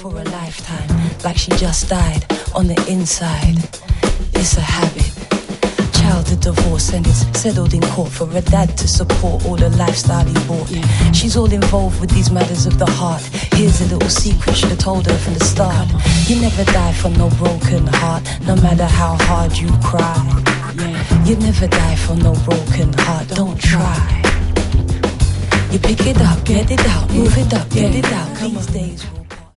for a lifetime, like she just died on the inside. It's a habit. Childhood divorce and it's settled in court for a dad to support all the lifestyle he bought. She's all involved with these matters of the heart. Here's a little secret should have told her from the start. You never die from no broken heart, no matter how hard you cry. You never die from no broken heart, don't try. You pick it up, get it out, move it up, get it out. These days